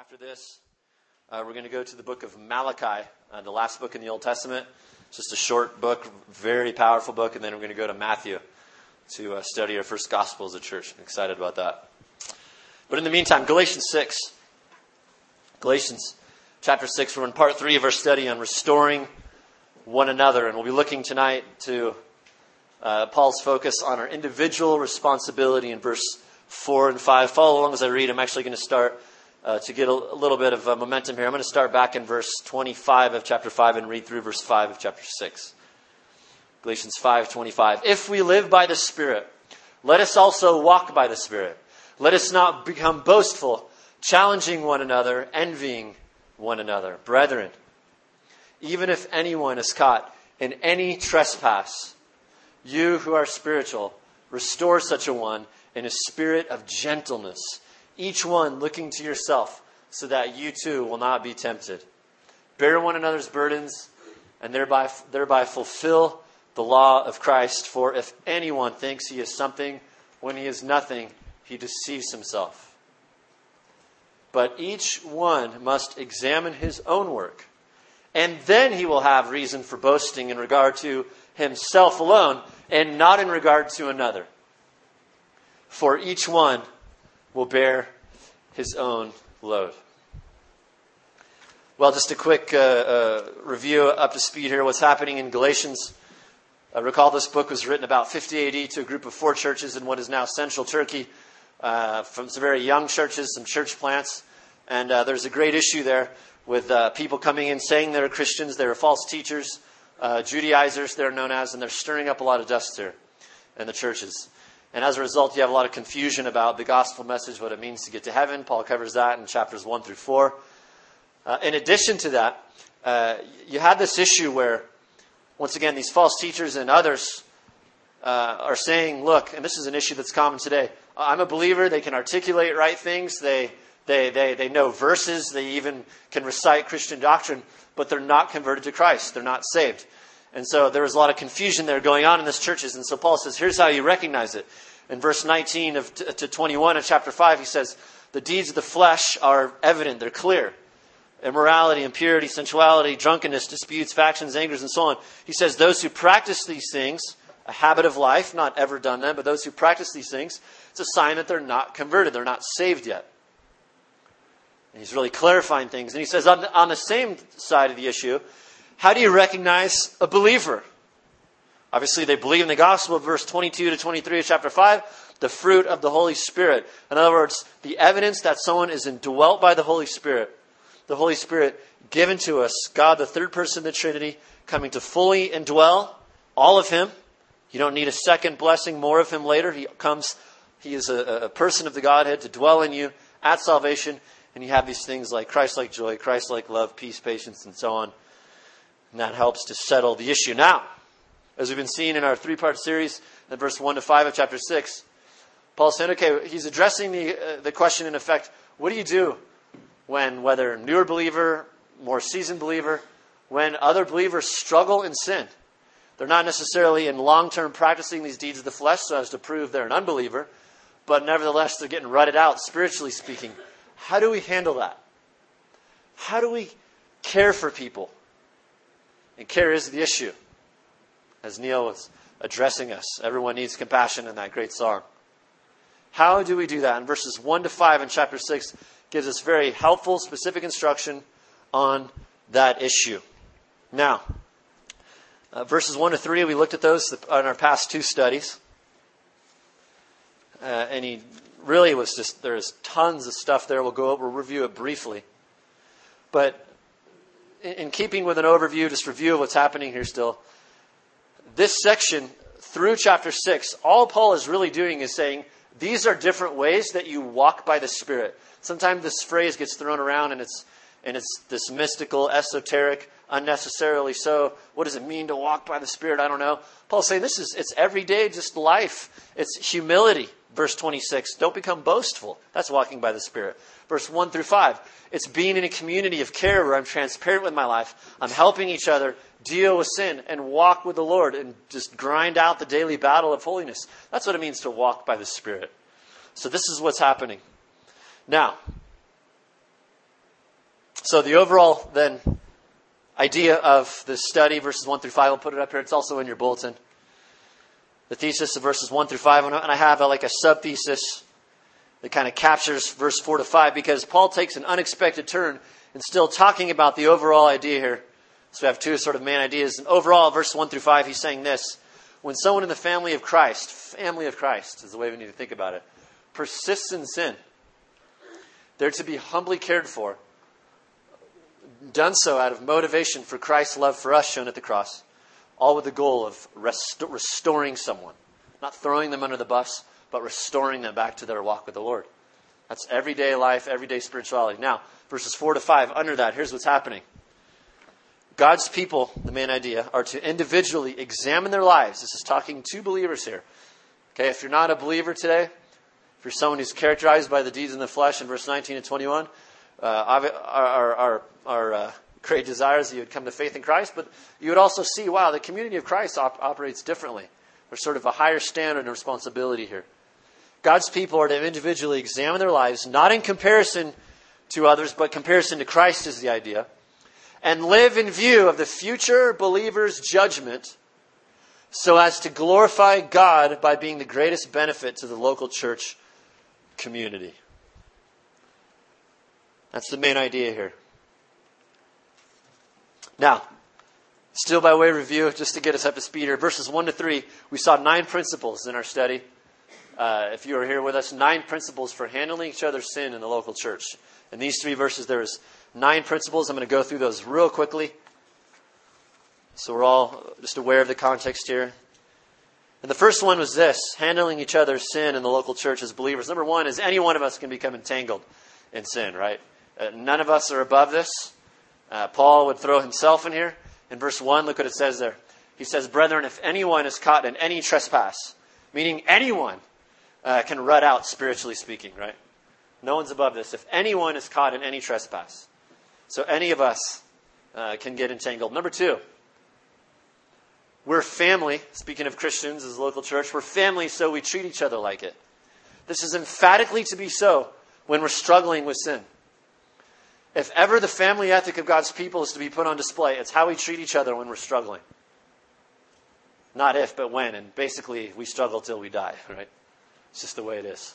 After this, we're going to go to the book of Malachi, the last book in the Old Testament. It's just a short book, very powerful book, and then we're going to go to Matthew to study our first gospel as a church. I'm excited about that. But in the meantime, Galatians chapter 6, we're in part 3 of our study on restoring one another, and we'll be looking tonight to Paul's focus on our individual responsibility in verse 4 and 5. Follow along as I read. I'm actually going to start to get a little bit of momentum here. I'm going to start back in verse 25 of chapter 5 and read through verse 5 of chapter 6. Galatians 5:25. If we live by the Spirit, let us also walk by the Spirit. Let us not become boastful, challenging one another, envying one another. Brethren, even if anyone is caught in any trespass, you who are spiritual, restore such a one in a spirit of gentleness, each one looking to yourself, so that you too will not be tempted. Bear one another's burdens, and thereby fulfill the law of Christ. For if anyone thinks he is something when he is nothing, he deceives himself. But each one must examine his own work, and then he will have reason for boasting in regard to himself alone, and not in regard to another. For each one will bear his own load. Well, just a quick review up to speed here. What's happening in Galatians. Recall this book was written about 50 AD to a group of 4 churches in what is now central Turkey. From some very young churches, some church plants. And there's a great issue there with people coming in saying they're Christians. They're false teachers, Judaizers they're known as, and they're stirring up a lot of dust here in the churches. And as a result, you have a lot of confusion about the gospel message, what it means to get to heaven. Paul covers that in chapters 1 through 4. In addition to that, you had this issue where, once again, these false teachers and others are saying, look, and this is an issue that's common today. I'm a believer. They can articulate right things. They know verses. They even can recite Christian doctrine, but they're not converted to Christ. They're not saved. And so there was a lot of confusion there going on in these churches. And so Paul says, here's how you recognize it. In verse 19 to 21 of chapter 5, he says, the deeds of the flesh are evident. They're clear. Immorality, impurity, sensuality, drunkenness, disputes, factions, angers, and so on. He says, those who practice these things, a habit of life, not ever done them, but those who practice these things, it's a sign that they're not converted. They're not saved yet. And he's really clarifying things. And he says, on the same side of the issue, how do you recognize a believer? Obviously, they believe in the gospel, verse 22 to 23 of chapter 5, the fruit of the Holy Spirit. In other words, the evidence that someone is indwelt by the Holy Spirit given to us, God, the third person of the Trinity, coming to fully indwell all of Him. You don't need a second blessing, more of Him later. He is a person of the Godhead to dwell in you at salvation. And you have these things like Christ-like joy, Christ-like love, peace, patience, and so on. And that helps to settle the issue. Now, as we've been seeing in our 3-part series, in verse 1 to 5 of chapter 6, Paul's saying, okay, he's addressing the question in effect, what do you do when, whether newer believer, more seasoned believer, when other believers struggle in sin? They're not necessarily in long-term practicing these deeds of the flesh so as to prove they're an unbeliever, but nevertheless they're getting rutted out, spiritually speaking. How do we handle that? How do we care for people? And care is the issue. As Neil was addressing us, everyone needs compassion in that great song. How do we do that? In verses 1 to 5 in chapter 6 gives us very helpful, specific instruction on that issue. Now, verses 1 to 3, we looked at those on our past 2 studies. And he really was just, there's tons of stuff there. We'll review it briefly. But in keeping with an overview, just review of what's happening here still, this section through chapter 6, all Paul is really doing is saying, these are different ways that you walk by the Spirit. Sometimes this phrase gets thrown around and it's this mystical, esoteric, unnecessarily so. What does it mean to walk by the Spirit? I don't know. Paul's saying it's everyday, just life. It's humility. Verse 26, don't become boastful. That's walking by the Spirit. Verse 1 through 5, it's being in a community of care where I'm transparent with my life. I'm helping each other deal with sin and walk with the Lord and just grind out the daily battle of holiness. That's what it means to walk by the Spirit. So this is what's happening. Now, So the overall then idea of this study, verses 1 through 5, I'll put it up here. It's also in your bulletin. The thesis of verses 1 through 5. And I have like a sub-thesis that kind of captures verse 4 to 5, because Paul takes an unexpected turn and still talking about the overall idea here. So we have two sort of main ideas. And overall, verse 1 through 5, he's saying this: when someone in the family of Christ is the way we need to think about it, persists in sin, they're to be humbly cared for, done so out of motivation for Christ's love for us shown at the cross, all with the goal of restoring someone. Not throwing them under the bus, but restoring them back to their walk with the Lord. That's everyday life, everyday spirituality. Now, verses 4 to 5, under that, here's what's happening. God's people, the main idea, are to individually examine their lives. This is talking to believers here. Okay, if you're not a believer today, if you're someone who's characterized by the deeds in the flesh in verse 19 and 21, our great desire is that you would come to faith in Christ, but you would also see, wow, the community of Christ operates differently. There's sort of a higher standard and responsibility here. God's people are to individually examine their lives, not in comparison to others, but comparison to Christ is the idea, and live in view of the future believer's judgment so as to glorify God by being the greatest benefit to the local church community. That's the main idea here. Now, still by way of review, just to get us up to speed here, verses 1 to 3, we saw 9 principles in our study. If you were here with us, 9 principles for handling each other's sin in the local church. In these 3 verses, there's 9 principles. I'm going to go through those real quickly, so we're all just aware of the context here. And the first one was this: handling each other's sin in the local church as believers. Number 1 is any one of us can become entangled in sin, right? None of us are above this. Paul would throw himself in here. In verse 1, look what it says there. He says, "Brethren, if anyone is caught in any trespass," meaning anyone can rut out, spiritually speaking, right? No one's above this. If anyone is caught in any trespass. So any of us can get entangled. Number 2, we're family. Speaking of Christians as a local church, we're family, so we treat each other like it. This is emphatically to be so when we're struggling with sin. If ever the family ethic of God's people is to be put on display, it's how we treat each other when we're struggling. Not if, but when. And basically, we struggle till we die, right? It's just the way it is.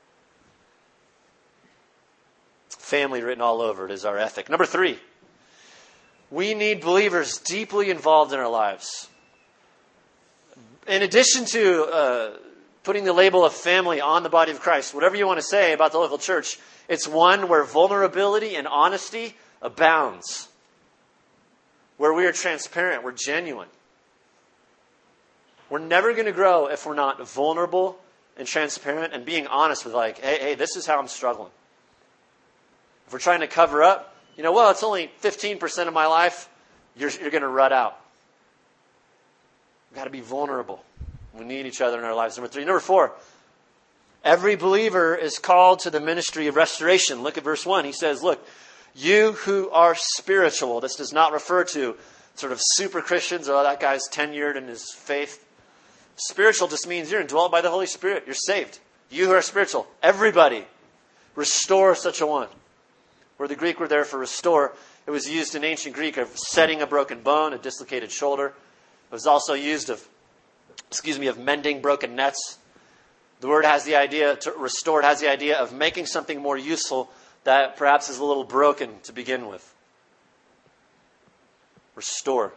Family written all over it is our ethic. Number 3, we need believers deeply involved in our lives. In addition to putting the label of family on the body of Christ, whatever you want to say about the local church, it's one where vulnerability and honesty abounds. Where we are transparent, we're genuine. We're never going to grow if we're not vulnerable and transparent and being honest with hey, this is how I'm struggling. If we're trying to cover up, it's only 15% of my life, you're going to rut out. We've got to be vulnerable. We need each other in our lives. Number 3. Number 4, every believer is called to the ministry of restoration. Look at verse 1. He says, look, you who are spiritual. This does not refer to sort of super Christians. Oh, that guy's tenured in his faith. Spiritual just means you're indwelt by the Holy Spirit. You're saved. You who are spiritual. Everybody. Restore such a one. Where the Greek word there for restore, it was used in ancient Greek of setting a broken bone, a dislocated shoulder. It was also used of mending broken nets. The word has the idea, to restore, it has the idea of making something more useful that perhaps is a little broken to begin with. Restore.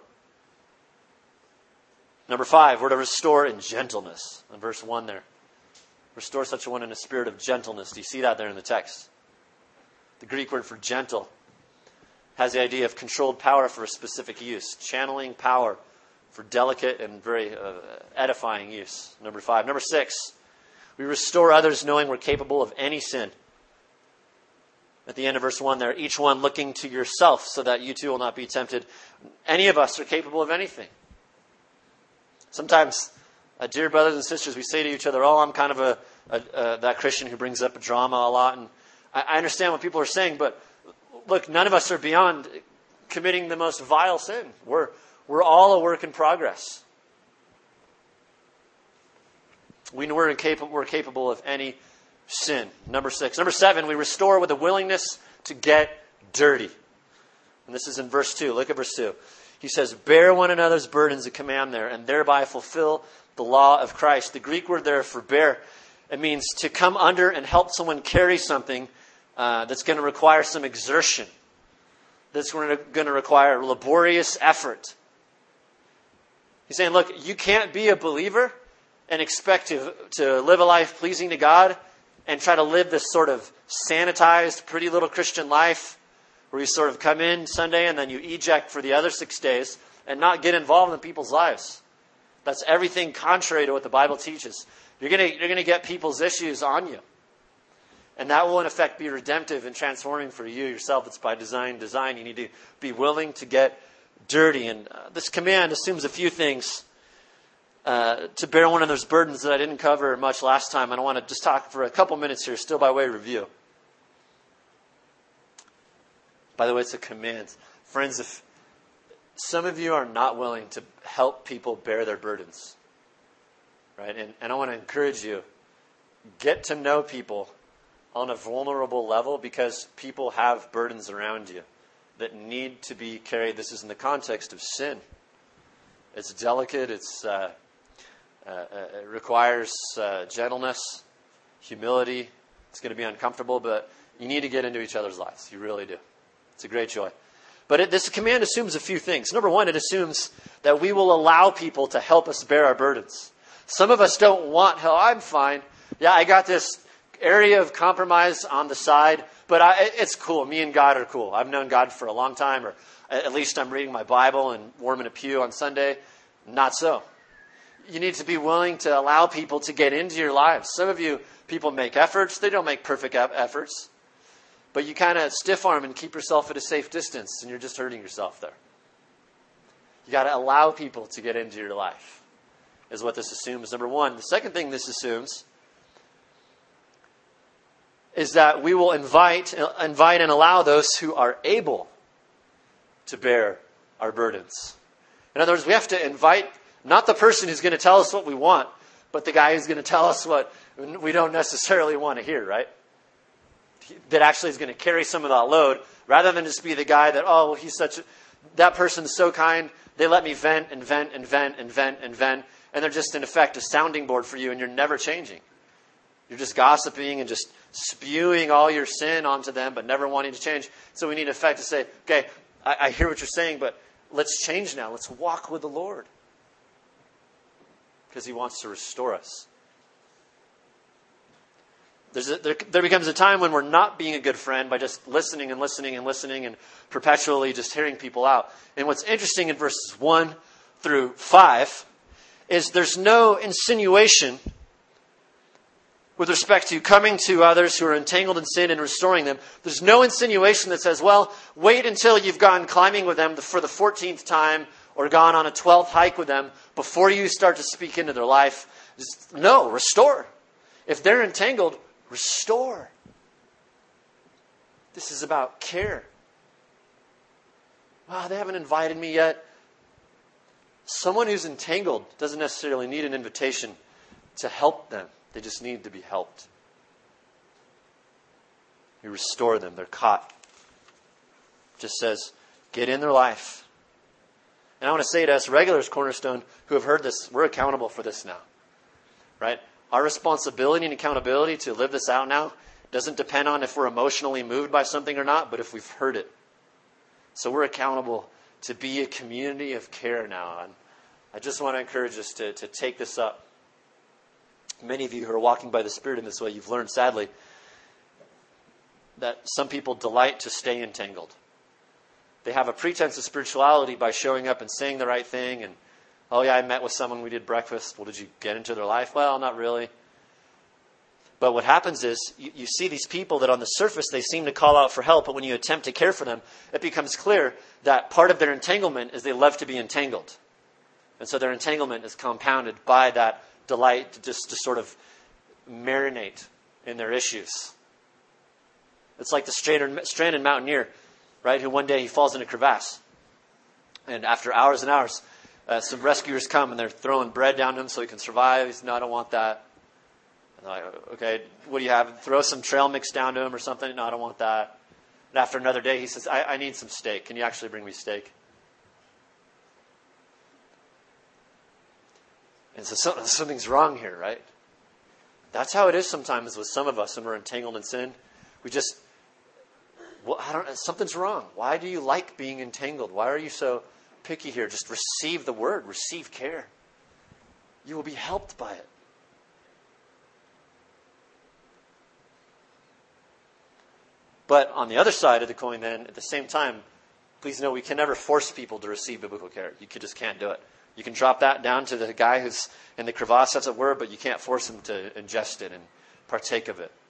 Number 5, we're to restore in gentleness. In verse 1 there. Restore such a one in a spirit of gentleness. Do you see that there in the text? The Greek word for gentle has the idea of controlled power for a specific use. Channeling power for delicate and very edifying use. Number 5. Number 6, we restore others knowing we're capable of any sin. At the end of verse 1 there, each one looking to yourself so that you too will not be tempted. Any of us are capable of anything. Sometimes, dear brothers and sisters, we say to each other, I'm kind of that Christian who brings up drama a lot. And I understand what people are saying, but look, none of us are beyond committing the most vile sin. We're all a work in progress. We're capable of any sin. Number 6. Number 7, we restore with a willingness to get dirty. And this is in verse 2. Look at verse 2. He says, bear one another's burdens, a command there, and thereby fulfill the law of Christ. The Greek word there for bear, it means to come under and help someone carry something that's going to require some exertion. That's going to require laborious effort. He's saying, look, you can't be a believer and expect to live a life pleasing to God and try to live this sort of sanitized, pretty little Christian life where you sort of come in Sunday and then you eject for the other 6 days and not get involved in people's lives. That's everything contrary to what the Bible teaches. You're going to get people's issues on you. And that will in effect be redemptive and transforming for you yourself. It's by design. You need to be willing to get dirty. And this command assumes a few things. To bear one of those burdens that I didn't cover much last time. And I want to just talk for a couple minutes here, still by way of review. By the way, it's a command. Friends, if some of you are not willing to help people bear their burdens, right? And I want to encourage you, get to know people on a vulnerable level because people have burdens around you that need to be carried. This is in the context of sin. It's delicate. It requires gentleness, humility. It's going to be uncomfortable, but you need to get into each other's lives. You really do. It's a great joy. But this command assumes a few things. Number one, it assumes that we will allow people to help us bear our burdens. Some of us don't want help. I'm fine. Yeah, I got this area of compromise on the side, but it's cool. Me and God are cool. I've known God for a long time, or at least I'm reading my Bible and warming a pew on Sunday. Not so. You need to be willing to allow people to get into your lives. Some of you, people make efforts. They don't make perfect efforts. But you kind of stiff arm and keep yourself at a safe distance, and you're just hurting yourself there. You got to allow people to get into your life, is what this assumes. Number one. The second thing this assumes is that we will invite and allow those who are able to bear our burdens. In other words, we have to invite not the person who's going to tell us what we want, but the guy who's going to tell us what we don't necessarily want to hear, right? That actually is going to carry some of that load, rather than just be the guy that, oh, well, that person's so kind, they let me vent and vent and vent and vent and vent, and they're just in effect a sounding board for you, and you're never changing. You're just gossiping and just spewing all your sin onto them, but never wanting to change. So we need in effect to say, okay, I hear what you're saying, but let's change now. Let's walk with the Lord. Because He wants to restore us. There becomes a time when we're not being a good friend by just listening and listening and listening and perpetually just hearing people out. And what's interesting in verses 1 through 5 is there's no insinuation with respect to coming to others who are entangled in sin and restoring them. There's no insinuation that says, well, wait until you've gone climbing with them for the 14th time or gone on a 12th hike with them before you start to speak into their life. No, restore. If they're entangled, restore. This is about care. Wow, they haven't invited me yet. Someone who's entangled doesn't necessarily need an invitation to help them. They just need to be helped. You restore them. They're caught. It just says, get in their life. And I want to say to us regulars, Cornerstone, who have heard this, we're accountable for this now. Right? Our responsibility and accountability to live this out now doesn't depend on if we're emotionally moved by something or not, but if we've heard it. So we're accountable to be a community of care now. And I just want to encourage us to take this up. Many of you who are walking by the Spirit in this way, you've learned, sadly, that some people delight to stay entangled. They have a pretense of spirituality by showing up and saying the right thing. And, oh yeah, I met with someone, we did breakfast. Well, did you get into their life? Well, not really. But what happens is, you see these people that on the surface, they seem to call out for help. But when you attempt to care for them, it becomes clear that part of their entanglement is they love to be entangled. And so their entanglement is compounded by that delight to sort of marinate in their issues. It's like the stranded mountaineer, right? Who one day he falls in a crevasse. And after hours and hours, some rescuers come and they're throwing bread down to him so he can survive. He says, no, I don't want that. And they're like, okay, what do you have? Throw some trail mix down to him or something. No, I don't want that. And after another day, he says, I need some steak. Can you actually bring me steak? And so something's wrong here, right? That's how it is sometimes with some of us when we're entangled in sin. We just, something's wrong. Why do you like being entangled? Why are you so picky here? Just receive the word. Receive care. You will be helped by it. But on the other side of the coin then, at the same time, please know we can never force people to receive biblical care. You just can't do it. You can drop that down to the guy who's in the crevasse, as it were, but you can't force him to ingest it and partake of it.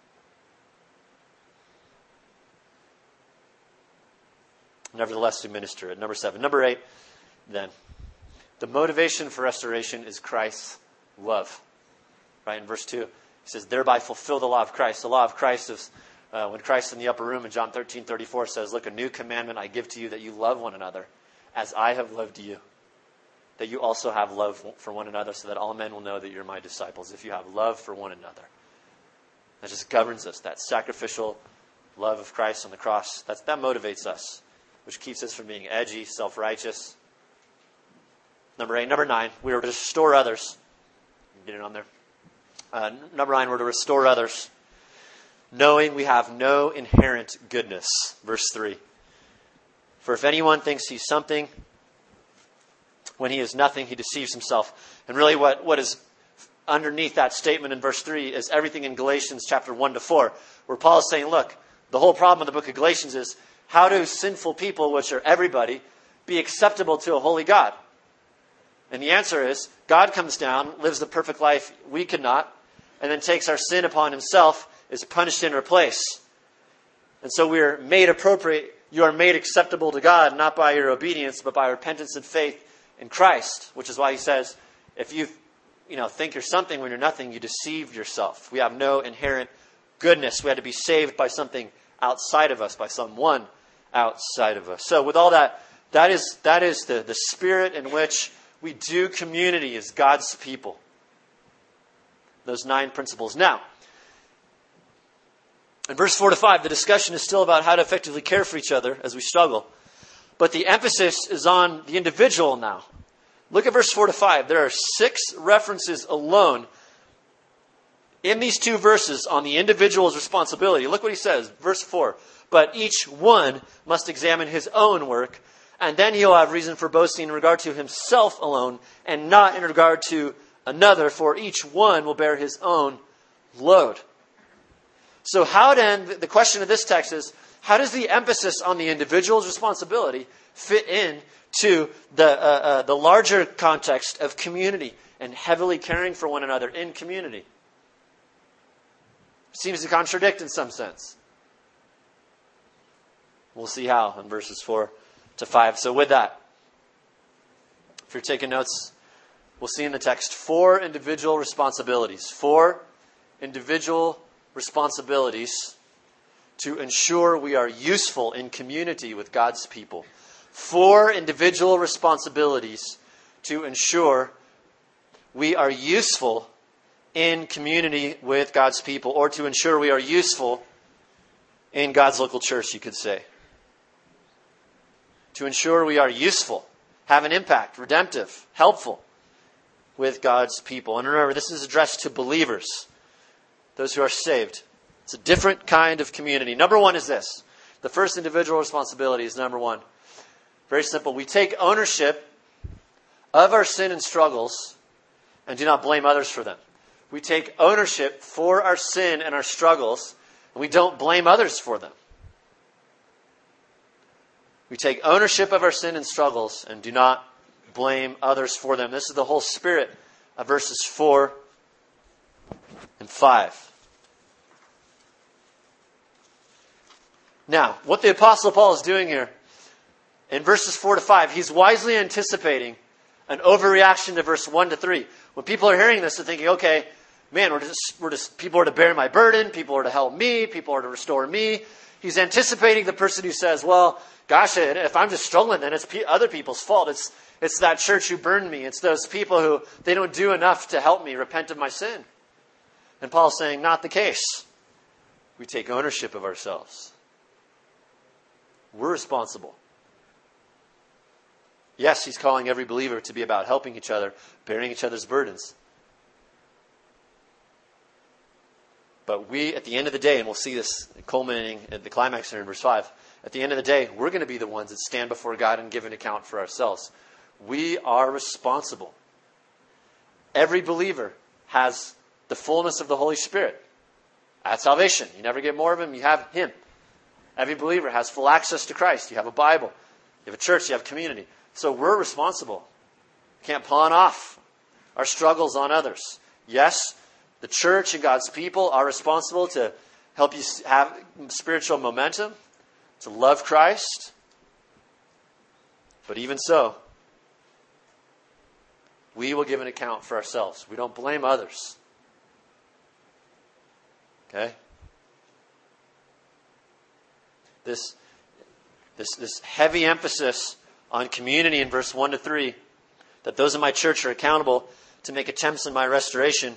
Nevertheless, we minister it. Number 7. Number 8, then. The motivation for restoration is Christ's love. Right, in verse 2, he says, thereby fulfill the law of Christ. The law of Christ is when Christ in the upper room in John 13:34 says, look, a new commandment I give to you, that you love one another as I have loved you. That you also have love for one another, so that all men will know that you're my disciples, if you have love for one another. That just governs us. That sacrificial love of Christ on the cross, that motivates us, which keeps us from being edgy, self-righteous. Number 8. Number 9, we are to restore others. Get it on there. Number 9, we're to restore others, knowing we have no inherent goodness. Verse 3. For if anyone thinks he's something, when he is nothing, he deceives himself. And really what is underneath that statement in verse 3 is everything in Galatians chapter 1-4, where Paul is saying, look, the whole problem of the book of Galatians is, how do sinful people, which are everybody, be acceptable to a holy God? And the answer is, God comes down, lives the perfect life we could not, and then takes our sin upon himself, is punished in our place. And so we are made appropriate, you are made acceptable to God, not by your obedience, but by repentance and faith in Christ, which is why he says, if you think you're something when you're nothing, you deceived yourself. We have no inherent goodness. We had to be saved by something outside of us, by someone outside of us. So with all that, that is the spirit in which we do community as God's people. Those 9 principles. Now, in verse 4-5, the discussion is still about how to effectively care for each other as we struggle. But the emphasis is on the individual now. Look at verse 4-5. There are 6 references alone in these 2 verses on the individual's responsibility. Look what he says, verse 4. But each one must examine his own work, and then he'll have reason for boasting in regard to himself alone, and not in regard to another, for each one will bear his own load. So how then, the question of this text is, how does the emphasis on the individual's responsibility fit in to the larger context of community and heavily caring for one another in community? Seems to contradict in some sense. We'll see how in verses 4-5. So with that, if you're taking notes, we'll see in the text 4 individual responsibilities. 4 individual responsibilities to ensure we are useful in community with God's people. 4 individual responsibilities to ensure we are useful in community with God's people, or to ensure we are useful in God's local church, you could say. To ensure we are useful, have an impact, redemptive, helpful with God's people. And remember, this is addressed to believers, those who are saved. It's a different kind of community. Number 1 is this. The first individual responsibility is number 1. Very simple. We take ownership of our sin and struggles and do not blame others for them. We take ownership for our sin and our struggles, and we don't blame others for them. We take ownership of our sin and struggles and do not blame others for them. This is the whole spirit of verses 4 and 5. Now, what the Apostle Paul is doing here, in verses 4-5, he's wisely anticipating an overreaction to verse 1-3. When people are hearing this, they're thinking, okay, man, we're just people are to bear my burden, people are to help me, people are to restore me. He's anticipating the person who says, well, gosh, if I'm just struggling, then it's other people's fault. It's that church who burned me. It's those people who, they don't do enough to help me repent of my sin. And Paul's saying, not the case. We take ownership of ourselves. We're responsible. Yes, he's calling every believer to be about helping each other, bearing each other's burdens. But we, at the end of the day, and we'll see this culminating at the climax here in verse 5, at the end of the day, we're going to be the ones that stand before God and give an account for ourselves. We are responsible. Every believer has the fullness of the Holy Spirit at salvation. You never get more of him, you have him. Every believer has full access to Christ. You have a Bible. You have a church. You have community. So we're responsible. Can't pawn off our struggles on others. Yes, the church and God's people are responsible to help you have spiritual momentum, to love Christ. But even so, we will give an account for ourselves. We don't blame others. Okay? This heavy emphasis on community in verse 1 to 3, that those in my church are accountable to make attempts in my restoration.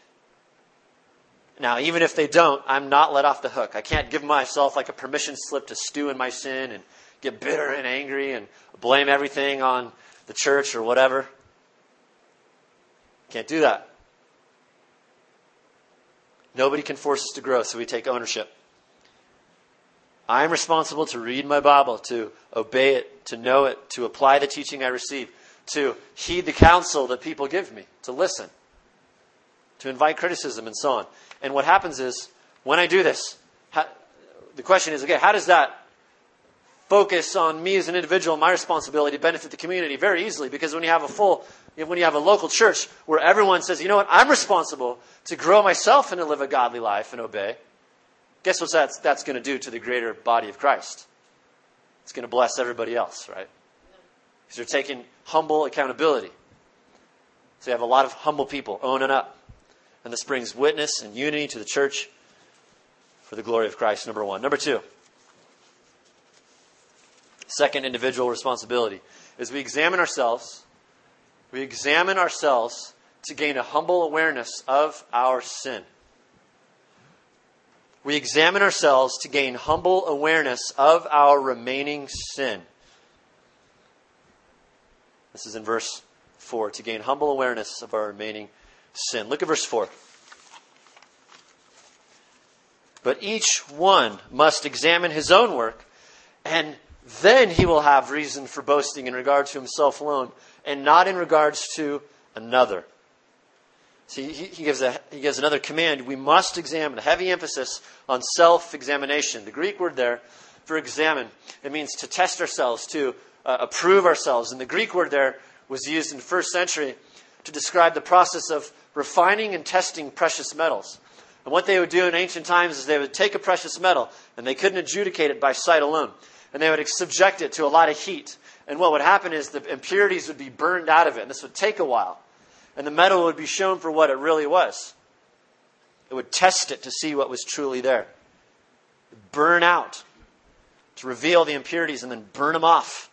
Now, even if they don't, I'm not let off the hook. I can't give myself like a permission slip to stew in my sin and get bitter and angry and blame everything on the church or whatever. Can't do that. Nobody can force us to grow, so we take ownership. I'm responsible to read my Bible, to obey it, to know it, to apply the teaching I receive, to heed the counsel that people give me, to listen, to invite criticism, and so on. And what happens is, when I do this, the question is, okay, how does that focus on me as an individual, my responsibility to benefit the community? Very easily, because when you have a local church where everyone says, you know what, I'm responsible to grow myself and to live a godly life and obey, guess what that's going to do to the greater body of Christ? It's going to bless everybody else, right? Because they're taking humble accountability. So you have a lot of humble people owning up. And this brings witness and unity to the church for the glory of Christ, number one. Number two, second individual responsibility is we examine ourselves to gain a humble awareness of our sin. We examine ourselves to gain humble awareness of our remaining sin. This is in verse 4, to gain humble awareness of our remaining sin. Look at verse 4. But each one must examine his own work, and then he will have reason for boasting in regard to himself alone, and not in regards to another. See, he gives another command. We must examine. A heavy emphasis on self-examination. The Greek word there for examine, it means to test ourselves, to approve ourselves. And the Greek word there was used in the first century to describe the process of refining and testing precious metals. And what they would do in ancient times is they would take a precious metal, and they couldn't adjudicate it by sight alone. And they would subject it to a lot of heat. And what would happen is the impurities would be burned out of it. And this would take a while. And the metal would be shown for what it really was. It would test it to see what was truly there. Burn out to reveal the impurities and then burn them off.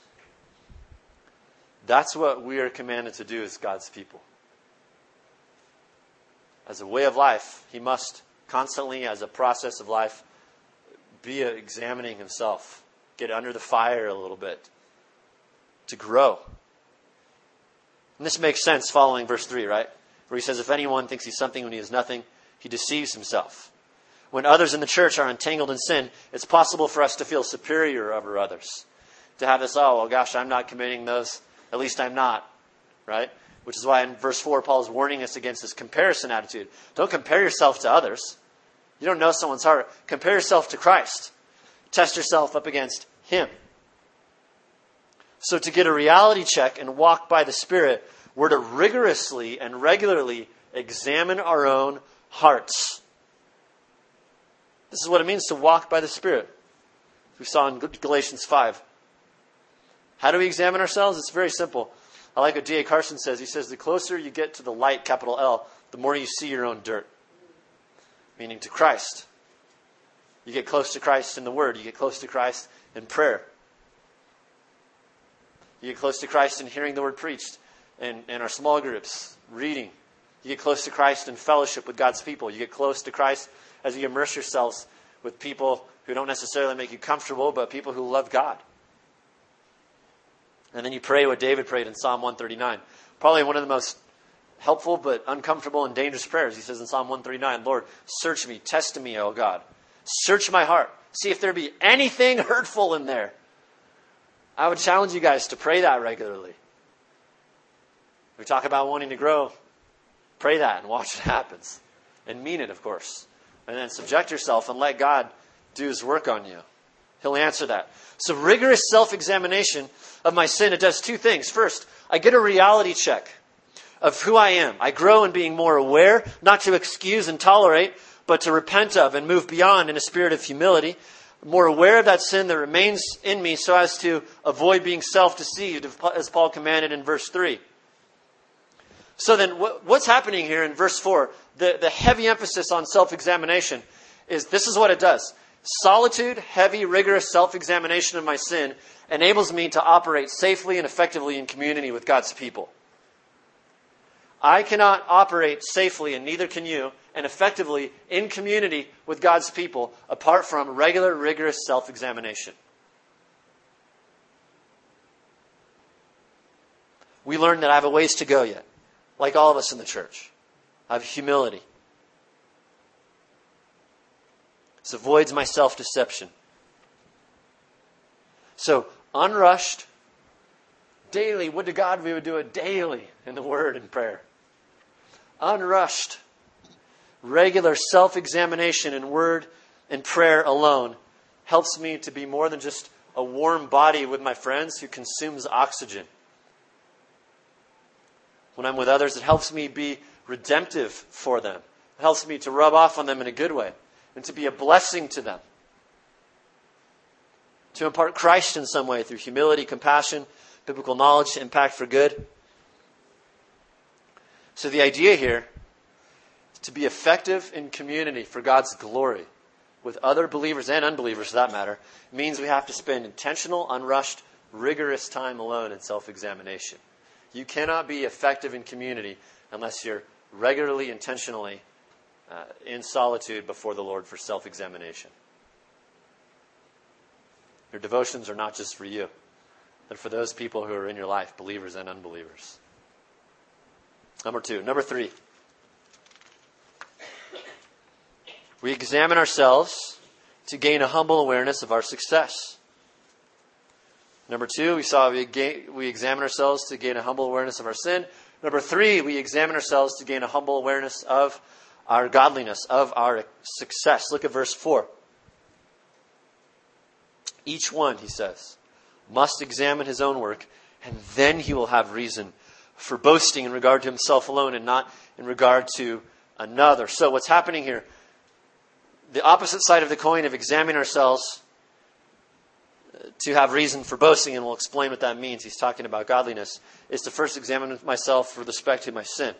That's what we are commanded to do as God's people. As a way of life, he must constantly, as a process of life, be examining himself. Get under the fire a little bit. To grow. And this makes sense following verse 3, right? Where he says, if anyone thinks he's something when he is nothing, he deceives himself. When others in the church are entangled in sin, it's possible for us to feel superior over others. To have this, oh, well, gosh, I'm not committing those. At least I'm not. Right? Which is why in verse 4, Paul is warning us against this comparison attitude. Don't compare yourself to others. You don't know someone's heart. Compare yourself to Christ. Test yourself up against him. So to get a reality check and walk by the Spirit, we're to rigorously and regularly examine our own hearts. This is what it means to walk by the Spirit. We saw in Galatians 5. How do we examine ourselves? It's very simple. I like what D.A. Carson says. He says, the closer you get to the light, capital L, the more you see your own dirt. Meaning to Christ. You get close to Christ in the Word. You get close to Christ in prayer. You get close to Christ in hearing the Word preached. In our small groups, reading. You get close to Christ in fellowship with God's people. You get close to Christ as you immerse yourselves with people who don't necessarily make you comfortable, but people who love God. And then you pray what David prayed in Psalm 139. Probably one of the most helpful but uncomfortable and dangerous prayers. He says in Psalm 139, Lord, search me, test me, O God. Search my heart. See if there be anything hurtful in there. I would challenge you guys to pray that regularly. We talk about wanting to grow. Pray that and watch what happens. And mean it, of course. And then subject yourself and let God do His work on you. He'll answer that. So rigorous self-examination of my sin, it does two things. First, I get a reality check of who I am. I grow in being more aware, not to excuse and tolerate, but to repent of and move beyond in a spirit of humility. More aware of that sin that remains in me so as to avoid being self-deceived, as Paul commanded in verse 3. So then what's happening here in verse 4, the heavy emphasis on self-examination is this is what it does. Solitude, heavy, rigorous self-examination of my sin enables me to operate safely and effectively in community with God's people. I cannot operate safely, and neither can you, and effectively in community with God's people apart from regular, rigorous self-examination. We learned that I have a ways to go yet, like all of us in the church. I have humility. This avoids my self-deception. So, unrushed, daily, would to God we would do it daily in the Word and prayer. Unrushed, regular self-examination in Word and prayer alone helps me to be more than just a warm body with my friends who consumes oxygen. When I'm with others, it helps me be redemptive for them. It helps me to rub off on them in a good way and to be a blessing to them. To impart Christ in some way through humility, compassion, biblical knowledge, impact for good. So the idea here is to be effective in community for God's glory with other believers and unbelievers for that matter. It means we have to spend intentional, unrushed, rigorous time alone in self-examination. You cannot be effective in community unless you're regularly, intentionally in solitude before the Lord for self-examination. Your devotions are not just for you, but for those people who are in your life, believers and unbelievers. Number 3. We examine ourselves to gain a humble awareness of our success. Number 2, we saw we examine ourselves to gain a humble awareness of our sin. Number 3, we examine ourselves to gain a humble awareness of our godliness, of our success. Look at verse 4. Each one, he says, must examine his own work, and then he will have reason for boasting in regard to himself alone and not in regard to another. So what's happening here? The opposite side of the coin of examining ourselves to have reason for boasting, and we'll explain what that means. He's talking about godliness, is to first examine myself with respect to my sin.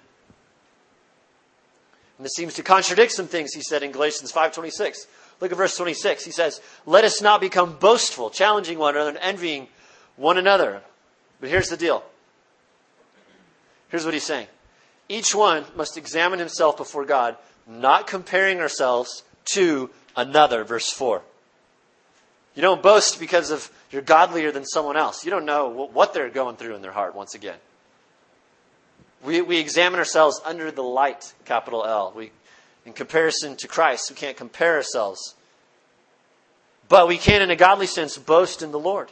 And this seems to contradict some things he said in Galatians 5:26. Look at verse 26. He says, let us not become boastful, challenging one another and envying one another. But here's the deal. Here's what he's saying. Each one must examine himself before God, not comparing ourselves to another. Verse 4. You don't boast because of you're godlier than someone else. You don't know what they're going through in their heart, once again. We examine ourselves under the light, capital L. In comparison to Christ, we can't compare ourselves. But we can, in a godly sense, boast in the Lord.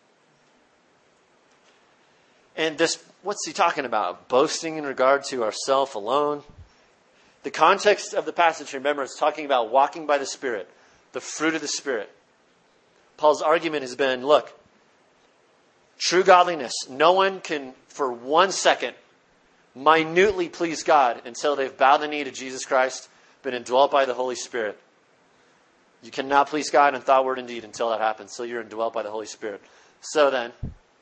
And this, what's he talking about? Boasting in regard to ourself alone. The context of the passage, remember, is talking about walking by the Spirit, the fruit of the Spirit. Paul's argument has been, look, true godliness, no one can, for 1 second, minutely please God until they've bowed the knee to Jesus Christ, been indwelt by the Holy Spirit. You cannot please God in thought, word, and deed until that happens. So you're indwelt by the Holy Spirit. So then,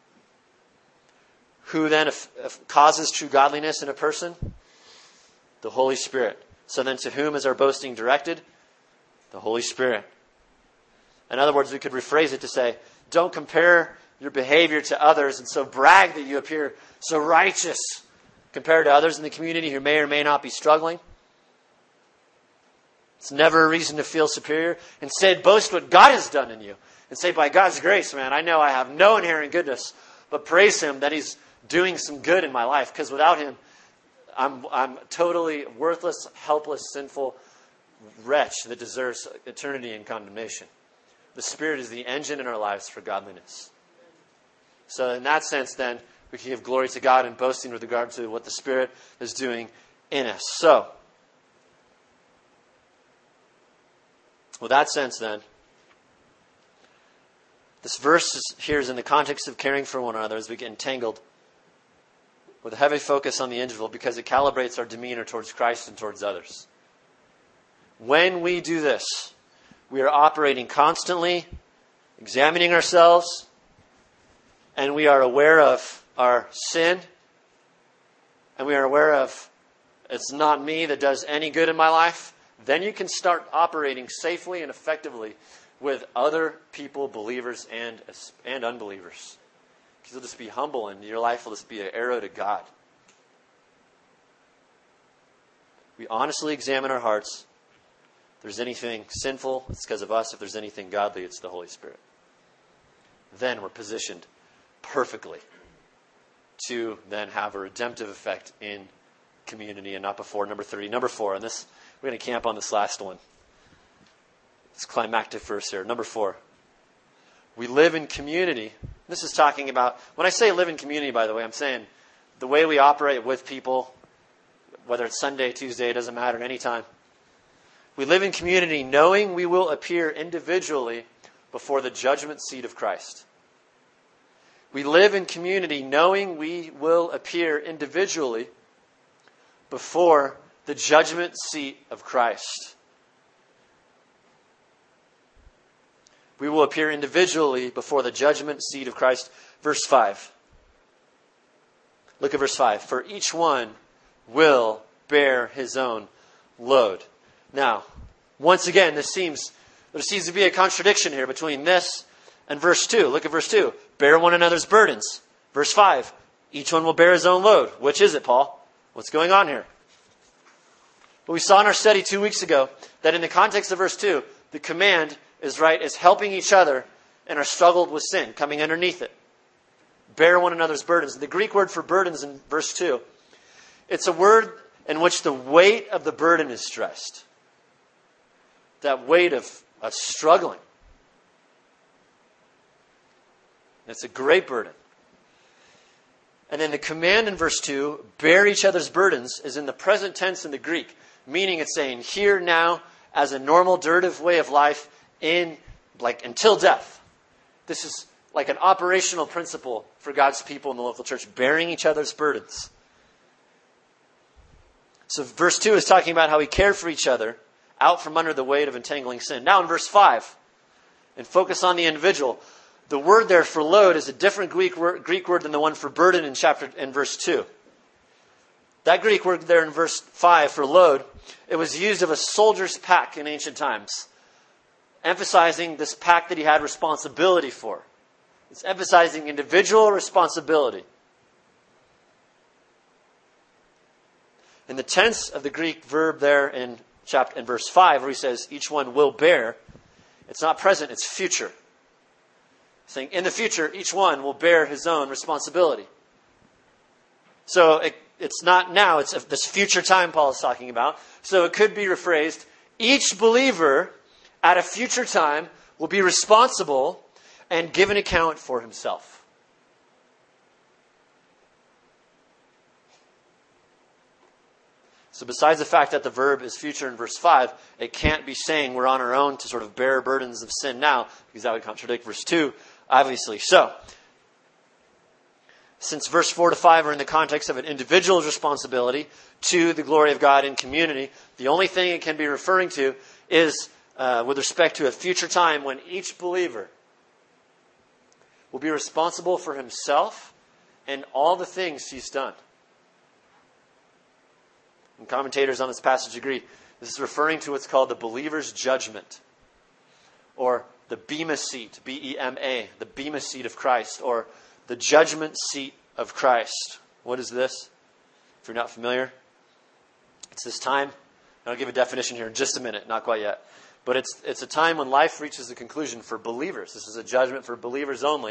who then causes true godliness in a person? The Holy Spirit. So then to whom is our boasting directed? The Holy Spirit. In other words, we could rephrase it to say, don't compare your behavior to others and so brag that you appear so righteous compared to others in the community who may or may not be struggling. It's never a reason to feel superior. Instead, boast what God has done in you. And say, by God's grace, man, I know I have no inherent goodness, but praise Him that He's doing some good in my life. Because without Him, I'm totally worthless, helpless, sinful wretch that deserves eternity and condemnation. The Spirit is the engine in our lives for godliness. So in that sense, then, we can give glory to God and boasting with regard to what the Spirit is doing in us. So, with that sense, then, this verse here is in the context of caring for one another as we get entangled with a heavy focus on the individual because it calibrates our demeanor towards Christ and towards others. When we do this, we are operating constantly, examining ourselves, and we are aware of our sin, and we are aware of it's not me that does any good in my life. Then you can start operating safely and effectively with other people, believers and unbelievers. Because you'll just be humble and your life will just be an arrow to God. We honestly examine our hearts. If there's anything sinful, it's because of us. If there's anything godly, it's the Holy Spirit. Then we're positioned perfectly to then have a redemptive effect in community and not before. Number 4, and this we're going to camp on this last one. It's climactic verse here. Number 4. We live in community. This is talking about, when I say live in community, by the way, I'm saying the way we operate with people, whether it's Sunday, Tuesday, it doesn't matter, anytime. We live in community knowing we will appear individually before the judgment seat of Christ. We live in community knowing we will appear individually before the judgment seat of Christ. We will appear individually before the judgment seat of Christ. Verse 5. Look at verse 5. For each one will bear his own load. Now, once again, there seems to be a contradiction here between this and verse 2. Look at verse 2. Bear one another's burdens. Verse 5. Each one will bear his own load. Which is it, Paul? What's going on here? Well, we saw in our study 2 weeks ago that in the context of verse 2, the command is helping each other in our struggle with sin, coming underneath it. Bear one another's burdens. The Greek word for burdens in verse 2, it's a word in which the weight of the burden is stressed. That weight of struggling. It's a great burden. And then the command in verse 2, bear each other's burdens, is in the present tense in the Greek, meaning it's saying here, now, as a normal, durative way of life, until death. This is like an operational principle for God's people in the local church, bearing each other's burdens. So verse 2 is talking about how we care for each other out from under the weight of entangling sin. Now in verse 5, and focus on the individual. The word there for load is a different Greek word than the one for burden in verse 2. That Greek word there in verse 5 for load, it was used of a soldier's pack in ancient times, emphasizing this pack that he had responsibility for. It's emphasizing individual responsibility. In the tense of the Greek verb there in verse 5, where he says, each one will bear, it's not present, it's future. Saying, in the future, each one will bear his own responsibility. So it's not now, it's this future time Paul is talking about. So it could be rephrased, each believer at a future time will be responsible and give an account for himself. So besides the fact that the verb is future in verse 5, it can't be saying we're on our own to sort of bear burdens of sin now, because that would contradict verse 2, obviously. So, since verse 4 to 5 are in the context of an individual's responsibility to the glory of God in community, the only thing it can be referring to is with respect to a future time when each believer will be responsible for himself and all the things he's done. And commentators on this passage agree. This is referring to what's called the believer's judgment, or the Bema seat, B-E-M-A, the Bema seat of Christ, or the judgment seat of Christ. What is this? If you're not familiar, it's this time And I'll give a definition here in just a minute, not quite yet. But it's a time when life reaches a conclusion for believers. This is a judgment for believers only.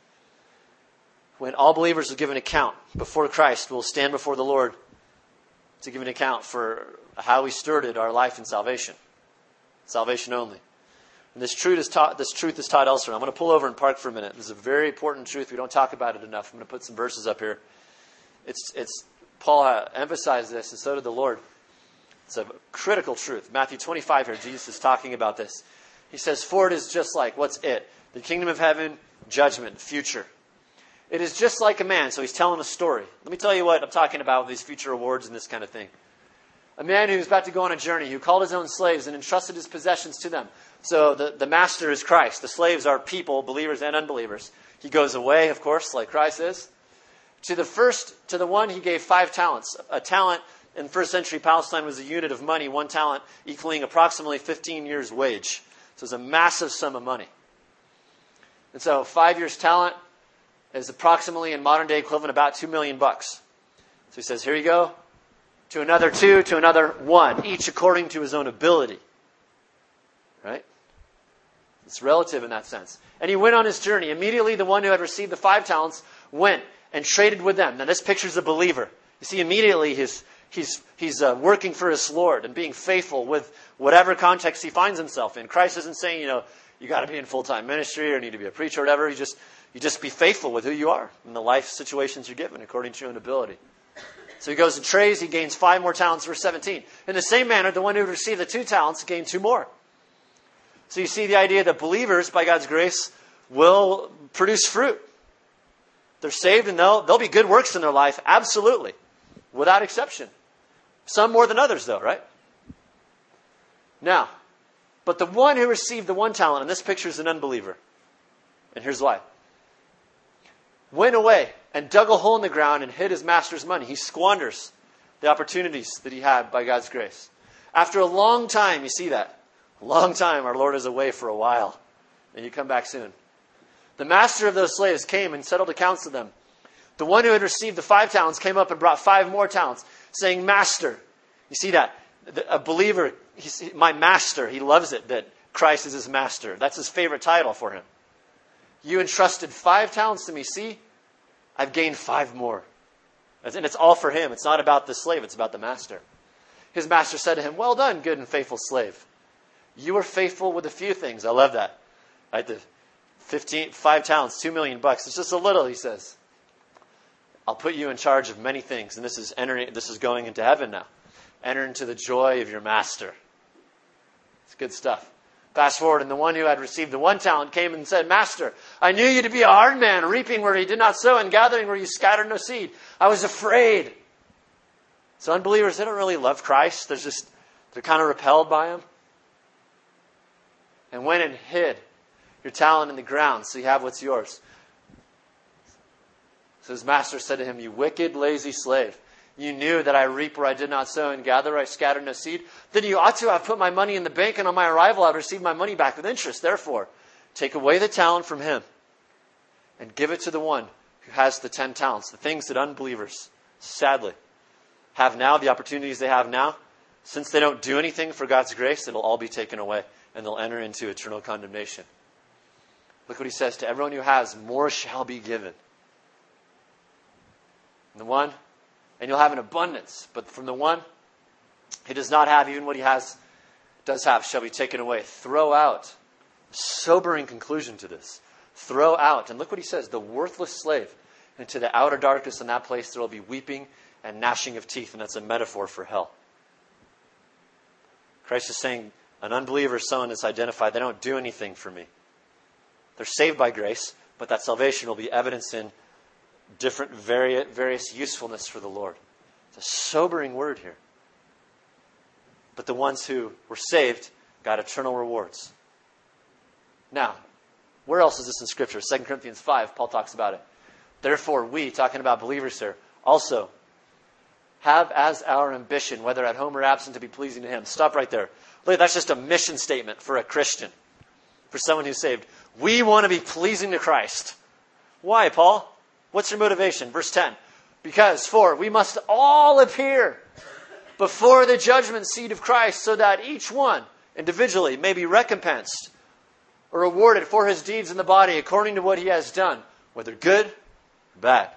When all believers will give an account before Christ, will stand before the Lord to give an account for how we stewarded our life in salvation. Salvation only. And this truth is taught elsewhere. I'm going to pull over and park for a minute. This is a very important truth. We don't talk about it enough. I'm going to put some verses up here. It's Paul emphasized this, and so did the Lord. It's a critical truth. Matthew 25 here, Jesus is talking about this. He says, for it is just like, what's it? The kingdom of heaven, judgment, future. It is just like a man. So he's telling a story. Let me tell you what I'm talking about with these future rewards and this kind of thing. A man who's about to go on a journey, who called his own slaves and entrusted his possessions to them. So the master is Christ. The slaves are people, believers and unbelievers. He goes away, of course, like Christ is. To the one he gave 5 talents. A talent in first century Palestine was a unit of money, 1 talent equaling approximately 15 years' wage. So it's a massive sum of money. And so 5 years' talent is approximately, in modern day equivalent, about $2 million. So he says, here you go. To another 2, to another 1, each according to his own ability. Right? It's relative in that sense. And he went on his journey. Immediately the one who had received the 5 talents went and traded with them. Now this picture's a believer. You see, immediately he's working for his Lord and being faithful with whatever context he finds himself in. Christ isn't saying, you got to be in full-time ministry or need to be a preacher or whatever. You just be faithful with who you are in the life situations you're given according to your own ability. So he goes and trades. He gains 5 more talents, verse 17. In the same manner, the one who received the 2 talents gained 2 more. So you see the idea that believers, by God's grace, will produce fruit. They're saved and there'll be good works in their life, absolutely, without exception. Some more than others, though, right? Now, but the one who received the 1 talent, and this picture is an unbeliever, and here's why, went away and dug a hole in the ground and hid his master's money. He squanders the opportunities that he had by God's grace. After a long time, you see that. A long time, our Lord is away for a while. And you come back soon. The master of those slaves came and settled accounts with them. The one who had received the 5 talents came up and brought 5 more talents, saying, Master. You see that? A believer, my master, he loves it that Christ is his master. That's his favorite title for him. You entrusted 5 talents to me. See, I've gained 5 more. And it's all for him. It's not about the slave. It's about the master. His master said to him, well done, good and faithful slave. You were faithful with a few things. I love that. Right? The 5 talents, $2 million. It's just a little, he says. I'll put you in charge of many things. And this is going into heaven now. Enter into the joy of your master. It's good stuff. Fast forward, and the one who had received the 1 talent came and said, Master, I knew you to be a hard man, reaping where you did not sow and gathering where you scattered no seed. I was afraid. So unbelievers, they don't really love Christ. They're kind of repelled by him. And went and hid your talent in the ground so you have what's yours. So his master said to him, you wicked, lazy slave. You knew that I reap where I did not sow and gather where I scattered no seed. Then you ought to have put my money in the bank, and on my arrival I would receive my money back with interest. Therefore, take away the talent from him and give it to the one who has the 10 talents. The things that unbelievers, sadly, have now, the opportunities they have now, since they don't do anything for God's grace, it'll all be taken away and they'll enter into eternal condemnation. Look what he says, to everyone who has, more shall be given. And the one, and you'll have an abundance. But from the one who does not have, even what he does have, shall be taken away. Throw out. Sobering conclusion to this. Throw out. And look what he says, the worthless slave into the outer darkness. In that place there will be weeping and gnashing of teeth. And that's a metaphor for hell. Christ is saying, an unbeliever is someone that's identified. They don't do anything for me. They're saved by grace, but that salvation will be evidenced in different various usefulness for the Lord. It's a sobering word here. But the ones who were saved got eternal rewards. Now, where else is this in Scripture? 2 Corinthians 5, Paul talks about it. Therefore, we, talking about believers here, also have as our ambition, whether at home or absent, to be pleasing to him. Stop right there. Look, that's just a mission statement for a Christian, for someone who's saved. We want to be pleasing to Christ. Why, Paul? What's your motivation? Verse 10. Because, for we must all appear before the judgment seat of Christ, so that each one individually may be recompensed or rewarded for his deeds in the body according to what he has done, whether good or bad.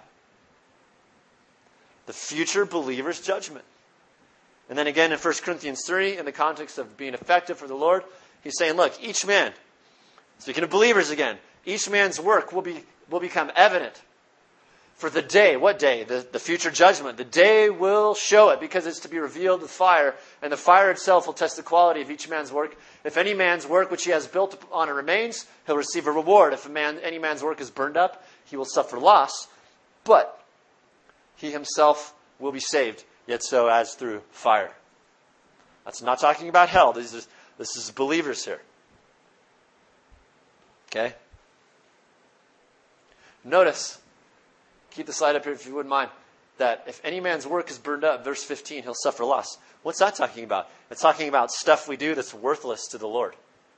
The future believer's judgment. And then again in 1 Corinthians 3, in the context of being effective for the Lord, he's saying, look, each man, speaking of believers again, each man's work will become evident for the day. What day? The future judgment. The day will show it, because it's to be revealed with fire, and the fire itself will test the quality of each man's work. If any man's work which he has built on it remains, he'll receive a reward. If any man's work is burned up, he will suffer loss. But he himself will be saved, yet so as through fire. That's not talking about hell. This is believers here. Okay? Notice, keep the slide up here if you wouldn't mind, that if any man's work is burned up, verse 15, he'll suffer loss. What's that talking about? It's talking about stuff we do that's worthless to the Lord.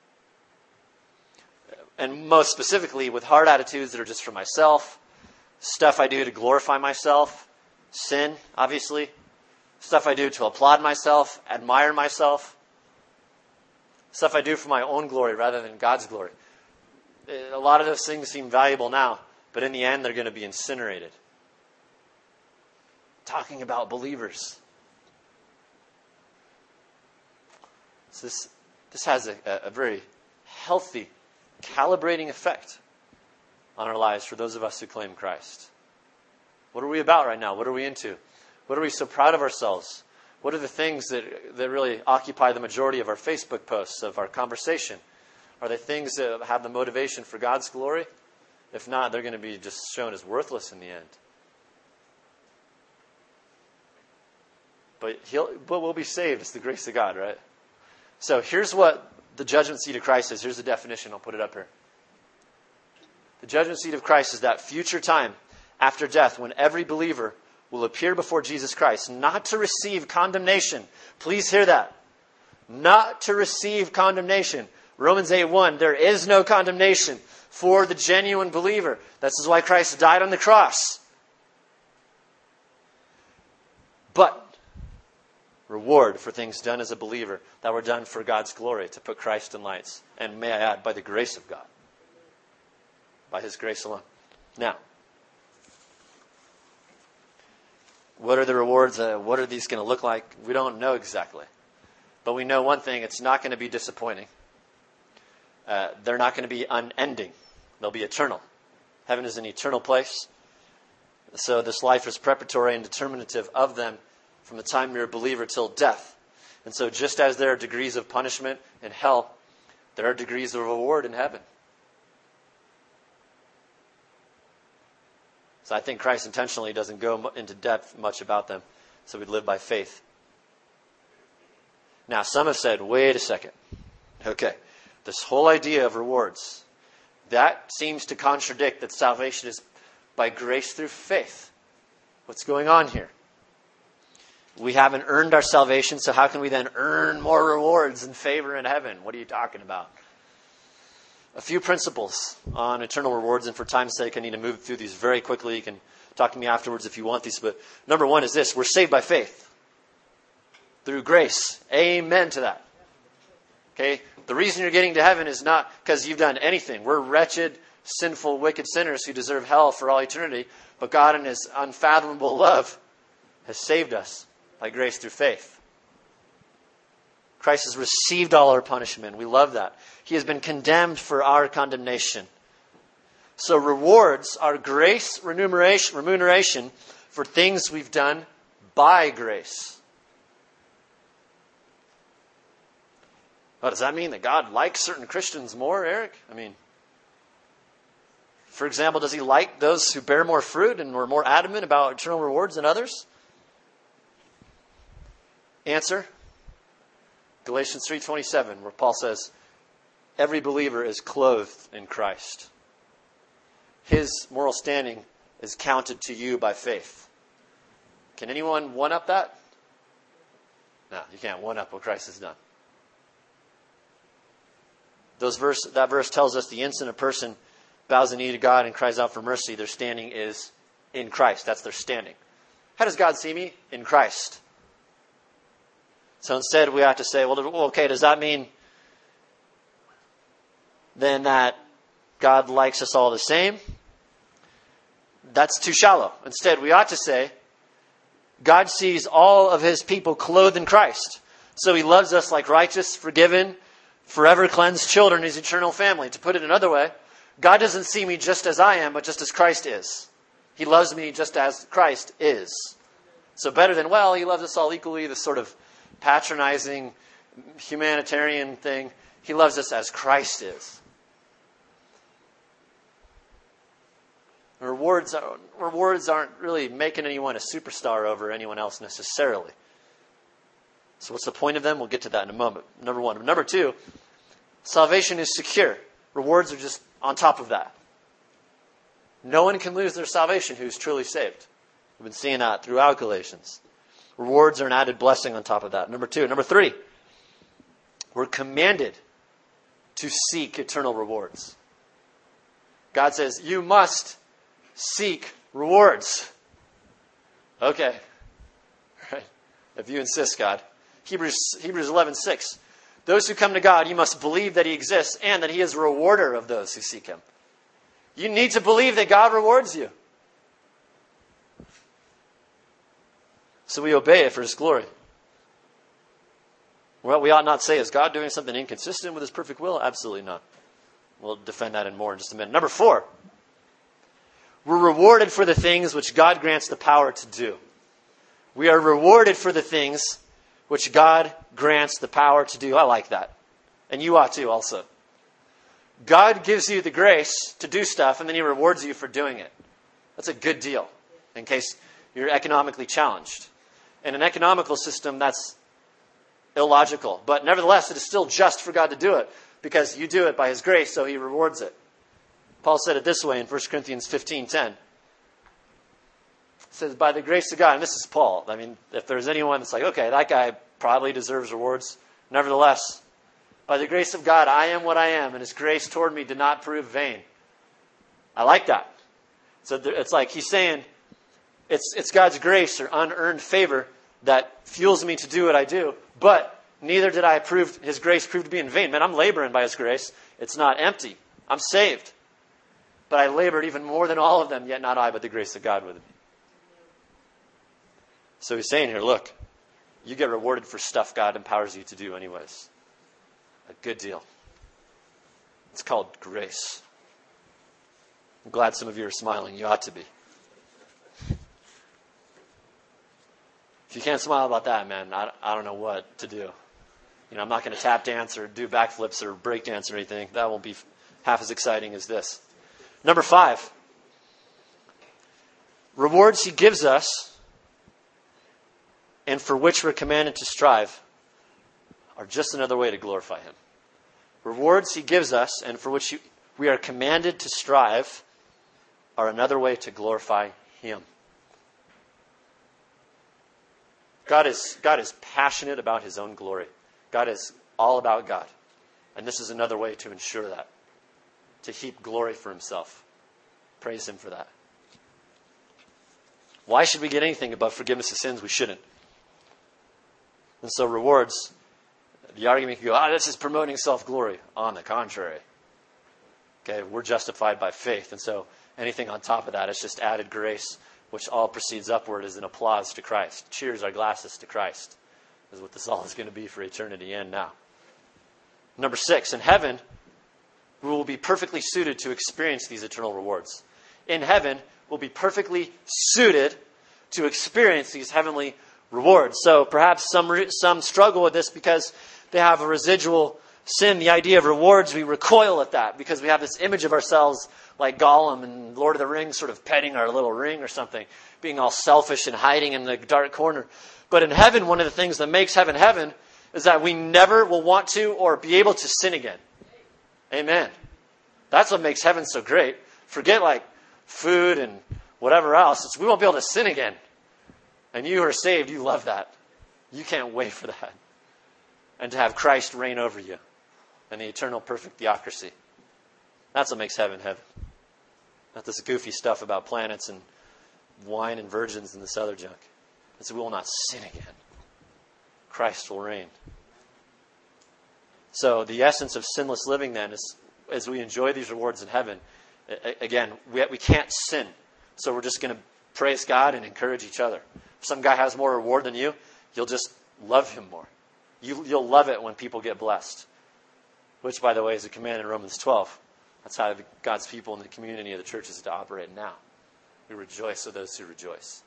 And most specifically, with hard attitudes that are just for myself, stuff I do to glorify myself, sin, obviously, stuff I do to applaud myself, admire myself, stuff I do for my own glory rather than God's glory. A lot of those things seem valuable now, but in the end, they're going to be incinerated. Talking about believers. So this has a very healthy, calibrating effect on our lives for those of us who claim Christ. What are we about right now? What are we into? What are we so proud of ourselves? What are the things that really occupy the majority of our Facebook posts, of our conversation? Are they things that have the motivation for God's glory? If not, they're going to be just shown as worthless in the end. But we'll be saved. It's the grace of God, right? So here's what the judgment seat of Christ is. Here's the definition. I'll put it up here. The judgment seat of Christ is that future time after death when every believer will appear before Jesus Christ, not to receive condemnation. Please hear that. Not to receive condemnation. Romans 8:1, there is no condemnation for the genuine believer. This is why Christ died on the cross. But reward for things done as a believer that were done for God's glory, to put Christ in lights. And may I add, by the grace of God. By His grace alone. Now, what are the rewards? What are these going to look like? We don't know exactly. But we know one thing, it's not going to be disappointing. They're not going to be unending. They'll be eternal. Heaven is an eternal place. So this life is preparatory and determinative of them from the time you're a believer till death. And so just as there are degrees of punishment in hell, there are degrees of reward in heaven. So I think Christ intentionally doesn't go into depth much about them, so we live by faith. Now, some have said, wait a second. Okay, this whole idea of rewards, that seems to contradict that salvation is by grace through faith. What's going on here? We haven't earned our salvation, so how can we then earn more rewards and favor in heaven? What are you talking about? A few principles on eternal rewards, and for time's sake, I need to move through these very quickly. You can talk to me afterwards if you want these. But number one is this: we're saved by faith. Through grace. Amen to that. Okay? The reason you're getting to heaven is not because you've done anything. We're wretched, sinful, wicked sinners who deserve hell for all eternity. But God in His unfathomable love has saved us by grace through faith. Christ has received all our punishment. We love that. He has been condemned for our condemnation. So rewards are grace, remuneration for things we've done by grace. Well, does that mean that God likes certain Christians more, Eric? I mean, for example, does He like those who bear more fruit and were more adamant about eternal rewards than others? Answer: Galatians 3:27, where Paul says, every believer is clothed in Christ. His moral standing is counted to you by faith. Can anyone one-up that? No, you can't one-up what Christ has done. That verse tells us the instant a person bows the knee to God and cries out for mercy, their standing is in Christ. That's their standing. How does God see me? In Christ. So instead we have to say, well, okay, does that mean then that God likes us all the same? That's too shallow. Instead, we ought to say, God sees all of his people clothed in Christ. So he loves us like righteous, forgiven, forever cleansed children in his eternal family. To put it another way, God doesn't see me just as I am, but just as Christ is. He loves me just as Christ is. So better than, well, he loves us all equally, this sort of patronizing humanitarian thing. He loves us as Christ is. Rewards aren't really making anyone a superstar over anyone else necessarily. So what's the point of them? We'll get to that in a moment. Number one. Number two, salvation is secure. Rewards are just on top of that. No one can lose their salvation who's truly saved. We've been seeing that throughout Galatians. Rewards are an added blessing on top of that. Number two. Number three, we're commanded to seek eternal rewards. God says, you must seek rewards. Okay. Right. If you insist, God. Hebrews 11:6. Those who come to God, you must believe that he exists and that he is a rewarder of those who seek him. You need to believe that God rewards you. So we obey it for his glory. What we ought not say, is God doing something inconsistent with his perfect will? Absolutely not. We'll defend that in more in just a minute. Number four. We're rewarded for the things which God grants the power to do. We are rewarded for the things which God grants the power to do. I like that. And you ought to also. God gives you the grace to do stuff, and then he rewards you for doing it. That's a good deal, in case you're economically challenged. In an economical system, that's illogical. But nevertheless, it is still just for God to do it, because you do it by his grace, so he rewards it. Paul said it this way in 1 Corinthians 15:10. It says, by the grace of God, and this is Paul. I mean, if there's anyone that's like, okay, that guy probably deserves rewards. Nevertheless, by the grace of God, I am what I am, and his grace toward me did not prove vain. I like that. So it's like he's saying, it's God's grace or unearned favor that fuels me to do what I do, but neither did his grace prove to be in vain. Man, I'm laboring by his grace. It's not empty. I'm saved. But I labored even more than all of them, yet not I, but the grace of God with me. So he's saying here, look, you get rewarded for stuff God empowers you to do anyways. A good deal. It's called grace. I'm glad some of you are smiling. You ought to be. If you can't smile about that, man, I don't know what to do. I'm not going to tap dance or do backflips or break dance or anything. That won't be half as exciting as this. Number 5. Rewards he gives us and for which we're commanded to strive are just another way to glorify him. Rewards he gives us and for which we are commanded to strive are another way to glorify him. God is passionate about his own glory. God is all about God. And this is another way to ensure that. To heap glory for himself. Praise him for that. Why should we get anything above forgiveness of sins? We shouldn't. And so rewards, the argument can go, this is promoting self-glory. On the contrary. Okay, we're justified by faith. And so anything on top of that is just added grace, which all proceeds upward as an applause to Christ. Cheers our glasses to Christ is what this all is going to be for eternity and now. Number 6, in heaven, we will be perfectly suited to experience these eternal rewards. In heaven, we'll be perfectly suited to experience these heavenly rewards. So perhaps some struggle with this because they have a residual sin. The idea of rewards, we recoil at that because we have this image of ourselves like Gollum in Lord of the Rings, sort of petting our little ring or something, being all selfish and hiding in the dark corner. But in heaven, one of the things that makes heaven heaven is that we never will want to or be able to sin again. Amen. That's what makes heaven so great. Forget like food and whatever else. We won't be able to sin again. And you who are saved, you love that. You can't wait for that. And to have Christ reign over you and the eternal perfect theocracy. That's what makes heaven heaven. Not this goofy stuff about planets and wine and virgins and this other junk. And so we will not sin again. Christ will reign. So the essence of sinless living then is, as we enjoy these rewards in heaven, again, we can't sin. So we're just going to praise God and encourage each other. If some guy has more reward than you, you'll just love him more. You'll love it when people get blessed. Which, by the way, is a command in Romans 12. That's how God's people in the community of the church is to operate now. We rejoice with those who rejoice.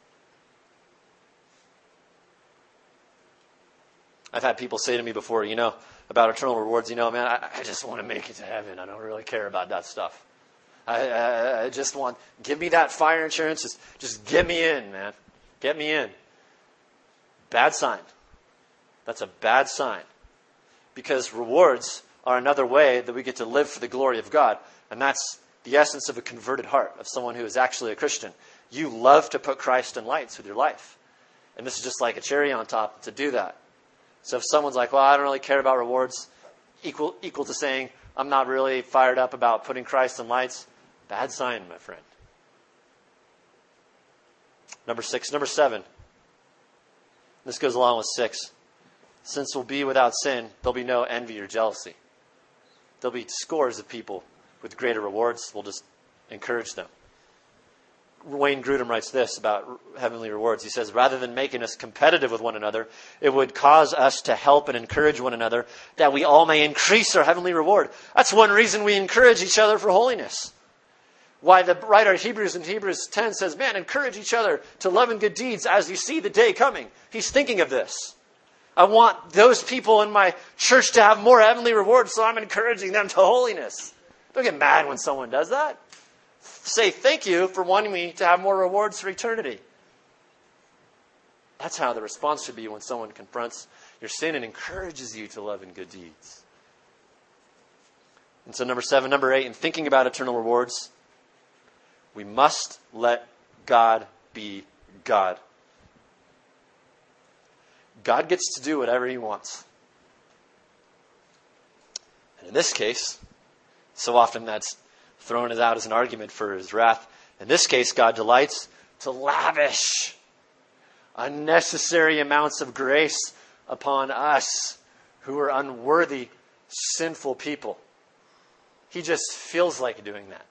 I've had people say to me before, about eternal rewards, man, I just want to make it to heaven. I don't really care about that stuff. I just want, give me that fire insurance. Just get me in, man. Get me in. Bad sign. That's a bad sign. Because rewards are another way that we get to live for the glory of God. And that's the essence of a converted heart, of someone who is actually a Christian. You love to put Christ in lights with your life. And this is just like a cherry on top to do that. So if someone's like, well, I don't really care about rewards, equal to saying, I'm not really fired up about putting Christ in lights, bad sign, my friend. Number 7. This goes along with 6. Since we'll be without sin, there'll be no envy or jealousy. There'll be scores of people with greater rewards. We'll just encourage them. Wayne Grudem writes this about heavenly rewards. He says, rather than making us competitive with one another, it would cause us to help and encourage one another that we all may increase our heavenly reward. That's one reason we encourage each other for holiness. Why the writer of Hebrews in Hebrews 10 says, man, encourage each other to love and good deeds as you see the day coming. He's thinking of this. I want those people in my church to have more heavenly rewards, so I'm encouraging them to holiness. Don't get mad when someone does that. Say thank you for wanting me to have more rewards for eternity. That's how the response should be when someone confronts your sin and encourages you to love and good deeds. And so number 8, in thinking about eternal rewards, we must let God be God. God gets to do whatever He wants. And in this case, so often that's thrown out as an argument for His wrath. In this case, God delights to lavish unnecessary amounts of grace upon us who are unworthy, sinful people. He just feels like doing that.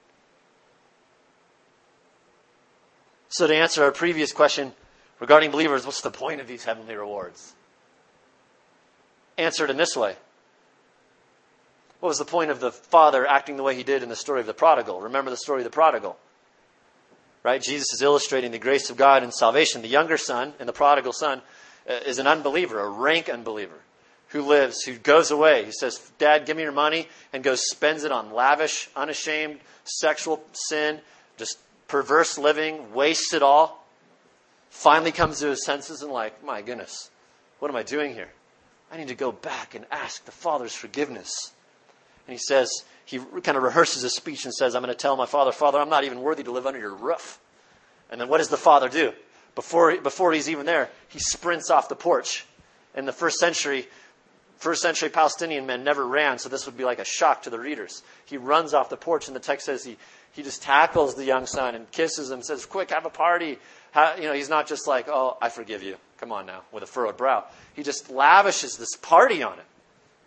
So to answer our previous question regarding believers, what's the point of these heavenly rewards? Answered in this way. What was the point of the father acting the way he did in the story of the prodigal? Remember the story of the prodigal, right? Jesus is illustrating the grace of God in salvation. The younger son and the prodigal son is an unbeliever, a rank unbeliever, who goes away. He says, Dad, give me your money, and goes spends it on lavish, unashamed sexual sin, just perverse living, wastes it all. Finally comes to his senses and my goodness, what am I doing here? I need to go back and ask the Father's forgiveness. And he kind of rehearses his speech and says, I'm going to tell my father, Father, I'm not even worthy to live under your roof. And then what does the father do? Before he's even there, he sprints off the porch. In the first century Palestinian men never ran, so this would be like a shock to the readers. He runs off the porch, and the text says he just tackles the young son and kisses him, says, quick, have a party. He's not just like, oh, I forgive you. Come on now, with a furrowed brow. He just lavishes this party on it.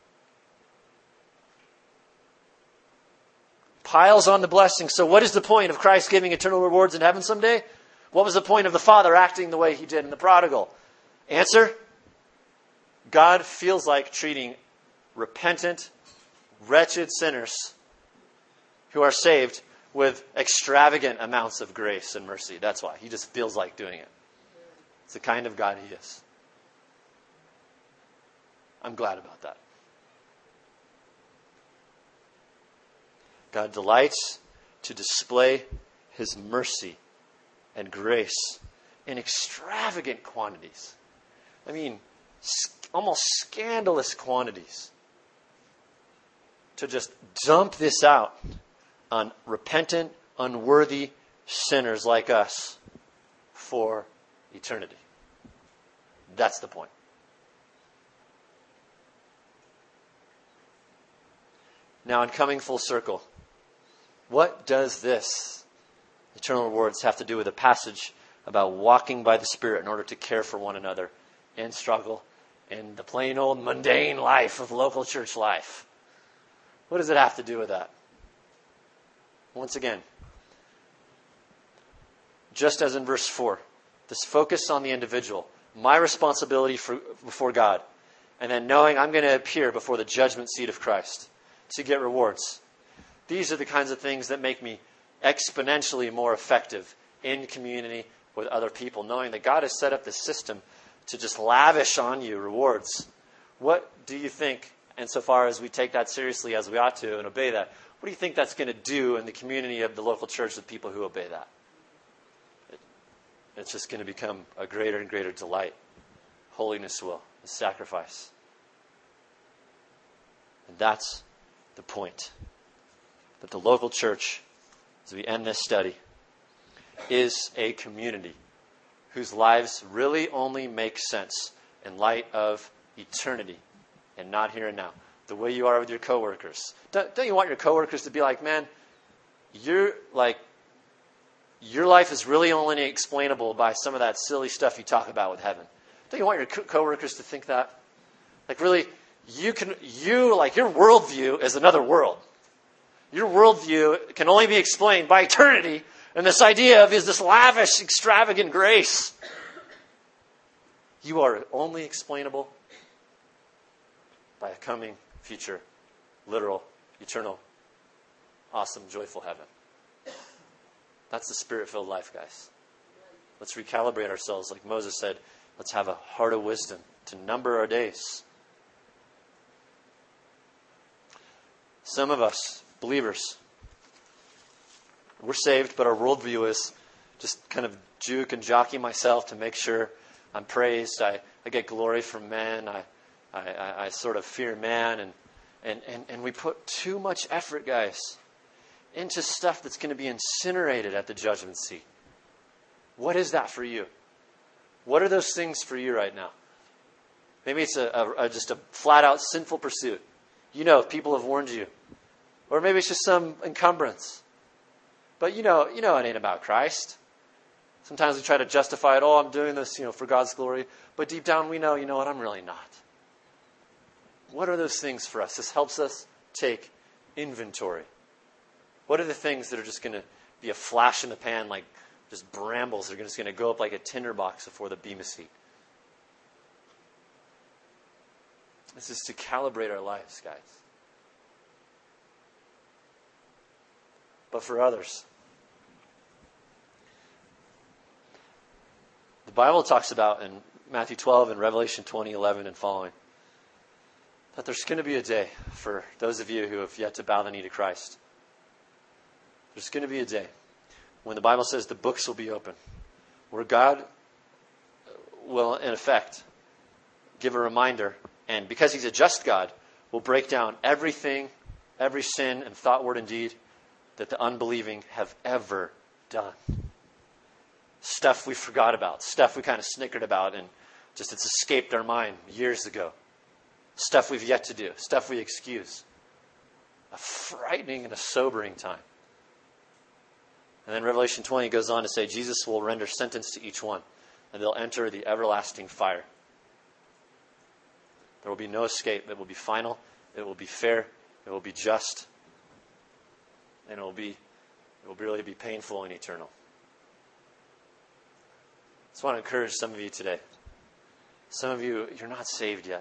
Piles on the blessing. So what is the point of Christ giving eternal rewards in heaven someday? What was the point of the father acting the way he did in the prodigal? Answer, God feels like treating repentant, wretched sinners who are saved with extravagant amounts of grace and mercy. That's why. He just feels like doing it. It's the kind of God He is. I'm glad about that. God delights to display His mercy and grace in extravagant quantities. I mean, almost scandalous quantities. To just dump this out on repentant, unworthy sinners like us for eternity. That's the point. Now, in coming full circle, what does this eternal rewards have to do with a passage about walking by the Spirit in order to care for one another in struggle in the plain old mundane life of local church life. What does it have to do with that? Once again, just as in verse 4, this focus on the individual, my responsibility before God, and then knowing I'm going to appear before the judgment seat of Christ to get rewards. These are the kinds of things that make me exponentially more effective in community with other people, knowing that God has set up this system to just lavish on you rewards. What do you think, insofar as we take that seriously as we ought to and obey that, what do you think that's going to do in the community of the local church with people who obey that? It's just going to become a greater and greater delight. Holiness will, the sacrifice. And that's the point. That the local church, as we end this study, is a community whose lives really only make sense in light of eternity and not here and now. The way you are with your coworkers. Don't you want your coworkers to be like, man, your life is really only explainable by some of that silly stuff you talk about with heaven. Don't you want your coworkers to think that? Like really, your worldview is another world. Your worldview can only be explained by eternity, and this idea of is this lavish, extravagant grace. You are only explainable by a coming, future, literal, eternal, awesome, joyful heaven. That's the Spirit-filled life, guys. Let's recalibrate ourselves. Like Moses said, let's have a heart of wisdom to number our days. Some of us, believers, we're saved, but our worldview is just kind of juke and jockey myself to make sure I'm praised. I get glory from men. I sort of fear man. And we put too much effort, guys, into stuff that's going to be incinerated at the judgment seat. What is that for you? What are those things for you right now? Maybe it's just a flat-out sinful pursuit. You know, if people have warned you. Or maybe it's just some encumbrance. But you know it ain't about Christ. Sometimes we try to justify it. Oh, I'm doing this, for God's glory. But deep down we know, you know what, I'm really not. What are those things for us? This helps us take inventory. What are the things that are just going to be a flash in the pan, like just brambles? They're just going to go up like a tinderbox before the bema seat. This is to calibrate our lives, guys. But for others, the Bible talks about in Matthew 12 and Revelation 20:11 and following, that there's going to be a day for those of you who have yet to bow the knee to Christ. There's going to be a day when the Bible says the books will be open, where God will, in effect, give a reminder, and because He's a just God, will break down everything, every sin and thought, word, and deed that the unbelieving have ever done. Stuff we forgot about, stuff we kind of snickered about, and just it's escaped our mind years ago. Stuff we've yet to do, stuff we excuse. A frightening and a sobering time. And then Revelation 20 goes on to say Jesus will render sentence to each one, and they'll enter the everlasting fire. There will be no escape. It will be final. It will be fair. It will be just. And it will really be painful and eternal. I just want to encourage some of you today. Some of you, you're not saved yet.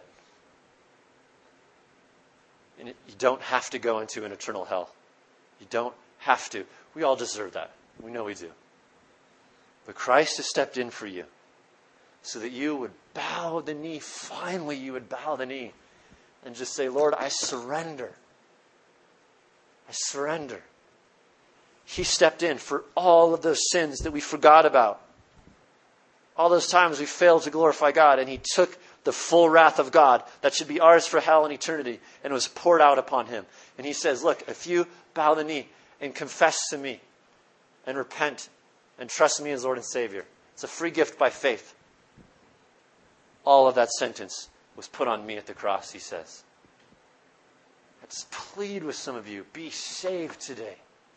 And you don't have to go into an eternal hell. You don't have to. We all deserve that. We know we do. But Christ has stepped in for you so that you would bow the knee. Finally, you would bow the knee and just say, Lord, I surrender. I surrender. He stepped in for all of those sins that we forgot about. All those times we failed to glorify God, and He took the full wrath of God that should be ours for hell and eternity, and it was poured out upon Him. And He says, look, if you bow the knee and confess to me and repent and trust me as Lord and Savior, it's a free gift by faith. All of that sentence was put on me at the cross, He says. I just plead with some of you, be saved today.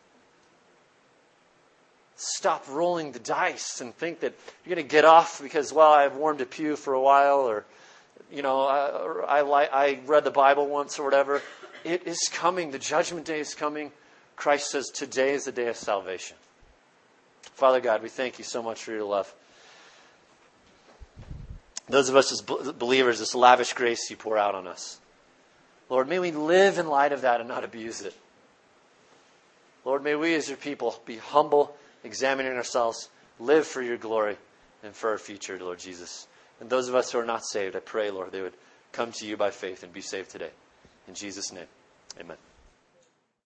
Stop rolling the dice and think that you're going to get off because, well, I've warmed a pew for a while, or I read the Bible once or whatever. It is coming. The judgment day is coming. Christ says today is the day of salvation. Father God, we thank you so much for your love. Those of us as believers, this lavish grace you pour out on us. Lord, may we live in light of that and not abuse it. Lord, may we as your people be humble, examining ourselves, live for your glory and for our future, Lord Jesus. And those of us who are not saved, I pray, Lord, they would come to you by faith and be saved today. In Jesus' name, amen.